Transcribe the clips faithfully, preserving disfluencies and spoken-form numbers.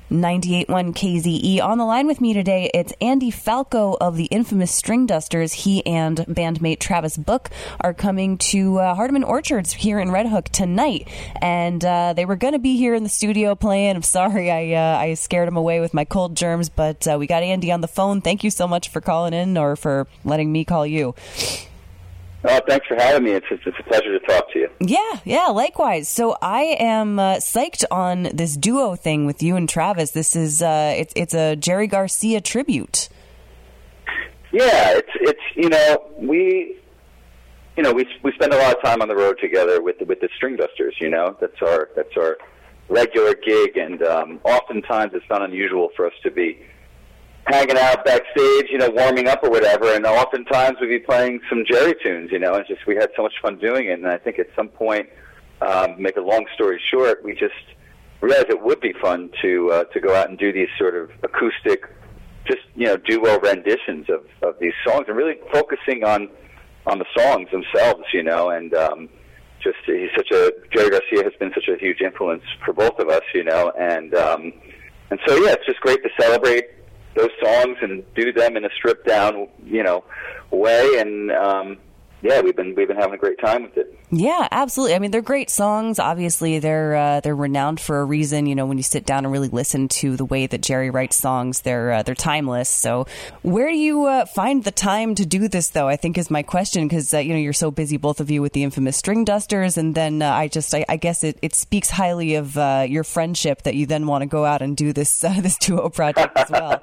ninety-eight point one K Z E. On the line with me today, it's Andy Falco of the infamous String Dusters. He and bandmate Travis Book are coming to uh, Hardeman Orchards here in Red Hook tonight, and uh, they were going to be here in the studio playing. I'm sorry I uh, I scared them away with my cold germs, but uh, we got Andy on the phone. Thank you so much for calling in, or for letting me call you. Oh, thanks for having me. It's, it's, it's a pleasure to talk to you. Yeah, yeah, likewise. So I am uh, psyched on this duo thing with you and Travis. This is uh, it's it's a Jerry Garcia tribute. Yeah, it's it's you know we you know we we spend a lot of time on the road together with the, with the String Dusters. You know, that's our that's our regular gig, and um, oftentimes it's not unusual for us to be hanging out backstage, you know, warming up or whatever, and oftentimes we'd be playing some Jerry tunes, you know, and just we had so much fun doing it, and I think at some point, um, make a long story short, we just realized it would be fun to uh, to go out and do these sort of acoustic, just, you know, duo renditions of, of these songs, and really focusing on, on the songs themselves, you know, and um, just, he's such a, Jerry Garcia has been such a huge influence for both of us, you know, and, um, and so, yeah, it's just great to celebrate those songs and do them in a stripped down, you know, way, and um, yeah, we've been we've been having a great time with it. Yeah, absolutely. I mean, they're great songs. Obviously, they're uh, they're renowned for a reason. You know, when you sit down and really listen to the way that Jerry writes songs, they're uh, they're timeless. So, where do you uh, find the time to do this, though? I think is my question, because uh, you know, you're so busy, both of you, with the infamous String Dusters, and then uh, I just I, I guess it, it speaks highly of uh, your friendship that you then want to go out and do this uh, this duo project as well.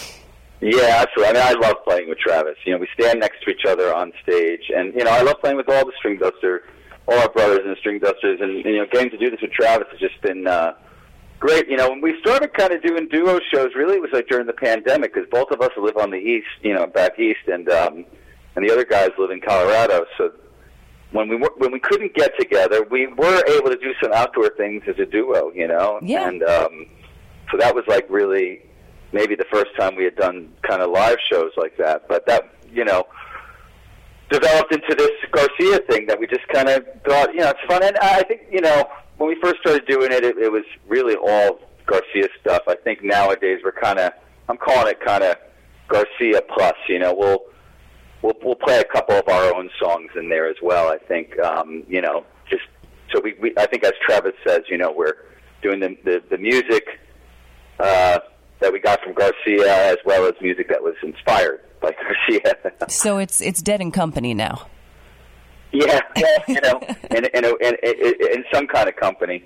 Yeah, absolutely. I mean, I love playing with Travis. You know, we stand next to each other on stage, and, you know, I love playing with all the String Dusters, all our brothers in the String Dusters, and, you know, getting to do this with Travis has just been uh, great. You know, when we started kind of doing duo shows, really it was like during the pandemic, because both of us live on the east, you know, back east, and um, and the other guys live in Colorado. So when we were, when we couldn't get together, we were able to do some outdoor things as a duo, you know, yeah. and um, so that was like really maybe the first time we had done kind of live shows like that. But that, you know, developed into this Garcia thing that we just kind of thought, you know, it's fun. And I think, you know, when we first started doing it, it, it was really all Garcia stuff. I think nowadays we're kind of, I'm calling it kind of Garcia plus, you know, we'll, we'll, we'll play a couple of our own songs in there as well. I think, um, you know, just, so we, we, I think as Travis says, you know, we're doing the, the, the music, uh, that we got from Garcia, as well as music that was inspired by Garcia. So it's it's Dead and Company now. Yeah, yeah, you know, in, in, in, in, in some kind of company.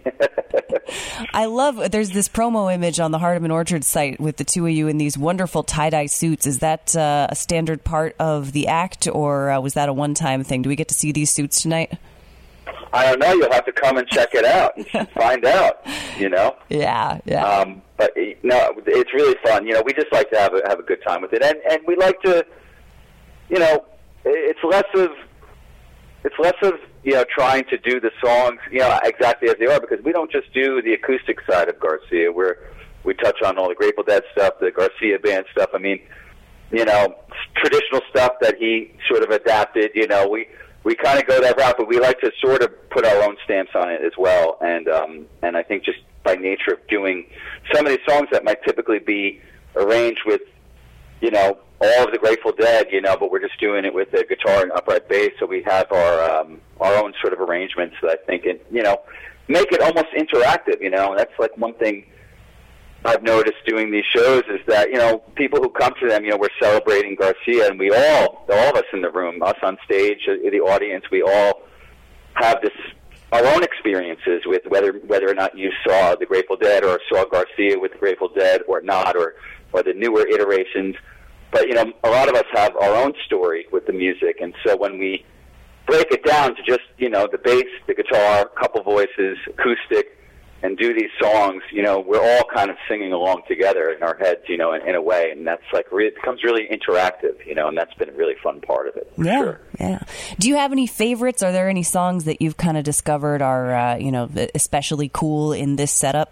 I love, there's this promo image on the Hardeman Orchard site with the two of you in these wonderful tie-dye suits. Is that uh, a standard part of the act, or uh, was that a one-time thing? Do we get to see these suits tonight? I don't know. You'll have to come and check it out and find out, you know? Yeah, yeah. Um, but, no, it's really fun. You know, we just like to have a, have a good time with it. And, and we like to, you know, it's less of, it's less of, you know, trying to do the songs, you know, exactly as they are, because we don't just do the acoustic side of Garcia. We're, we touch on all the Grateful Dead stuff, the Garcia Band stuff. I mean, you know, traditional stuff that he sort of adapted, you know, we... We kind of go that route, but we like to sort of put our own stamps on it as well. And um, and I think just by nature of doing some of these songs that might typically be arranged with, you know, all of the Grateful Dead, you know, but we're just doing it with a guitar and upright bass, so we have our um, our own sort of arrangements that I think, it, you know, make it almost interactive, you know. And that's like one thing I've noticed doing these shows is that, you know, people who come to them, you know, we're celebrating Garcia, and we all, all of us in the room, us on stage, the audience, we all have this, our own experiences with whether whether or not you saw the Grateful Dead or saw Garcia with the Grateful Dead or not, or, or the newer iterations. But, you know, a lot of us have our own story with the music, and so when we break it down to just, you know, the bass, the guitar, couple voices, acoustic, and do these songs, you know, we're all kind of singing along together in our heads, you know, in, in a way, and that's like, re- it becomes really interactive, you know, and that's been a really fun part of it. For yeah, sure. yeah. Do you have any favorites? Are there any songs that you've kind of discovered are, uh, you know, especially cool in this setup?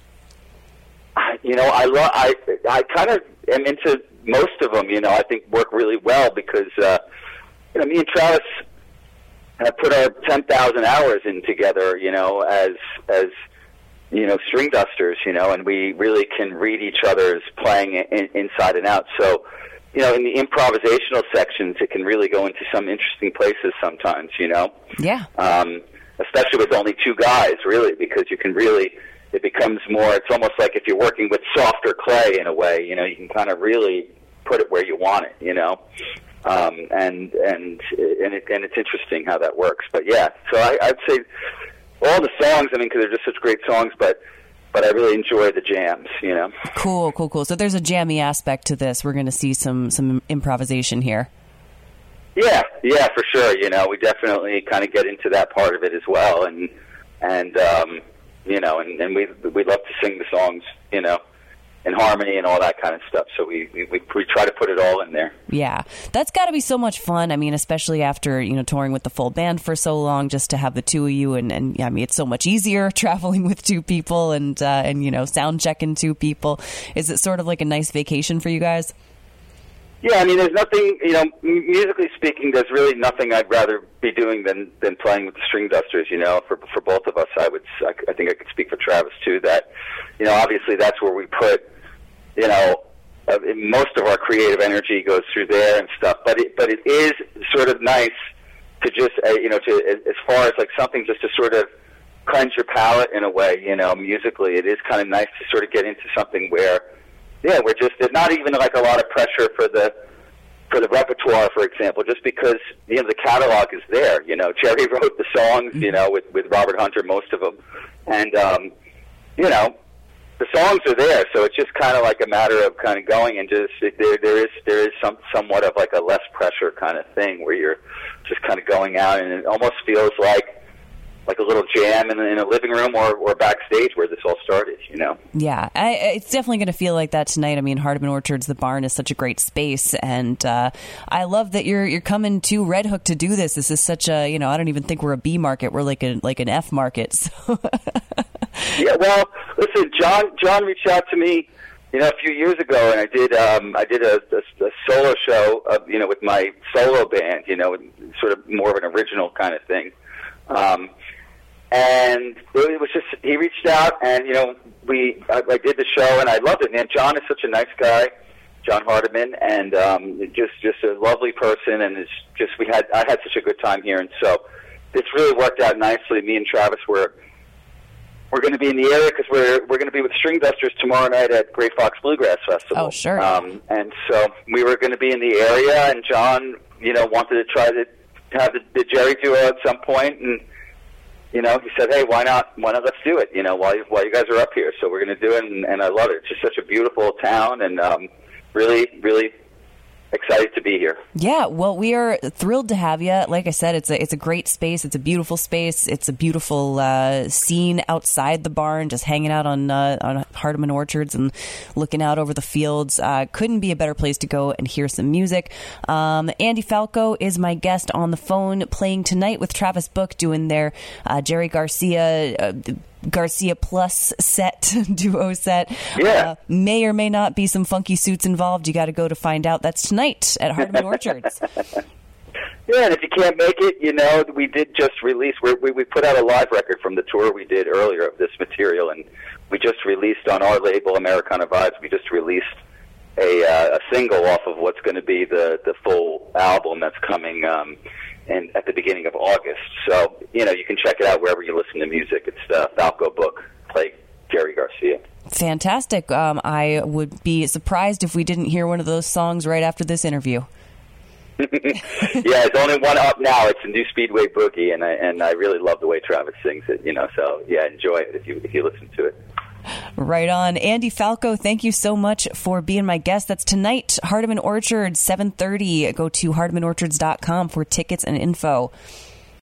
I, you know, I love, I, I kind of am into most of them, you know, I think work really well because, uh, you know, me and Travis have put our ten thousand hours in together, you know, as, as, you know, string dusters, you know, and we really can read each other's playing in, inside and out. So, you know, in the improvisational sections, it can really go into some interesting places sometimes, you know. Yeah. Um, especially with only two guys, really, because you can really, it becomes more, it's almost like if you're working with softer clay in a way, you know, you can kind of really put it where you want it, you know. Um, and and and, it, and it's interesting how that works. But, yeah, so I, I'd say all the songs, I mean, because they're just such great songs, but but I really enjoy the jams, you know. Cool, cool, cool. So there's a jammy aspect to this. We're going to see some, some improvisation here. Yeah, yeah, for sure. You know, we definitely kind of get into that part of it as well, and and um, you know, and, and we we love to sing the songs, you know, in harmony and all that kind of stuff. So we we, we try to put it all in there. Yeah, that's got to be so much fun. I mean, especially after, you know, touring with the full band for so long, just to have the two of you, and and I mean, it's so much easier traveling with two people, and uh, and you know, sound checking two people. Is it sort of like a nice vacation for you guys? Yeah, I mean, there's nothing, you know, musically speaking, there's really nothing I'd rather be doing than, than playing with the string dusters, you know, for for both of us. I would, I, I think I could speak for Travis, too, that, you know, obviously that's where we put, you know, uh, most of our creative energy goes through there and stuff, but it, but it is sort of nice to just, uh, you know, to as far as like something just to sort of cleanse your palate in a way, you know, musically. It is kind of nice to sort of get into something where, yeah, we're just, there's not even like a lot of pressure for the for the repertoire, for example, just because, you know, the catalog is there. You know, Jerry wrote the songs, you know, with, with Robert Hunter, most of them. And, um, you know, the songs are there, so it's just kind of like a matter of kind of going and just, there there is there is some somewhat of like a less pressure kind of thing where you're just kind of going out, and it almost feels like like a little jam in, in a living room or, or backstage where this all started, you know? Yeah, I, it's definitely going to feel like that tonight. I mean, Hardeman Orchards, the barn is such a great space, and uh, I love that you're you're coming to Red Hook to do this. This is such a, you know, I don't even think we're a B market. We're like a like an F market. So. Yeah, well, listen, John John reached out to me, you know, a few years ago, and I did um, I did a, a, a solo show, of, you know, with my solo band, you know, sort of more of an original kind of thing. Um, and it was just, he reached out, and, you know, we, I, I did the show, and I loved it, man. John is such a nice guy, John Hardeman, and um, just, just a lovely person, and it's just, we had, I had such a good time here, and so this really worked out nicely. Me and Travis were, we're going to be in the area because we're, we're going to be with String Dusters tomorrow night at Great Fox Bluegrass Festival. Oh, sure. Um, and so we were going to be in the area, and John, you know, wanted to try to have the, the Jerry duo at some point, and you know, he said, "Hey, why not? Why not? Let's do it. You know, while you, while you guys are up here, so we're going to do it." And, and I love it. It's just such a beautiful town, and um, really, really excited to be here. Yeah, well, we are thrilled to have you. Like I said, it's a it's a great space. It's a beautiful space. It's a beautiful uh, scene outside the barn, just hanging out on uh, on Hardeman Orchards and looking out over the fields. Uh, couldn't be a better place to go and hear some music. Um, Andy Falco is my guest on the phone, playing tonight with Travis Book, doing their uh, Jerry Garcia. Uh, Garcia Plus set, duo set. Yeah. Uh, may or may not be some funky suits involved. You got to go to find out. That's tonight at Hardeman Orchards. Yeah, and if you can't make it, you know, we did just release, we, we, we put out a live record from the tour we did earlier of this material, and we just released on our label, Americana Vibes, we just released a, uh, a single off of what's going to be the, the full album that's coming um, and at the beginning of August. So, you know, you can check it out wherever you listen to music. It's the Falco Book, play Jerry Garcia. Fantastic. Um, I would be surprised if we didn't hear one of those songs right after this interview. Yeah, there's only one up now. It's a New Speedway Boogie, and I and I really love the way Travis sings it, you know, so, yeah, enjoy it if you if you listen to it. Right on. Andy Falco, thank you so much for being my guest. That's tonight, Hardeman Orchards, seven thirty. Go to hardeman orchards dot com for tickets and info.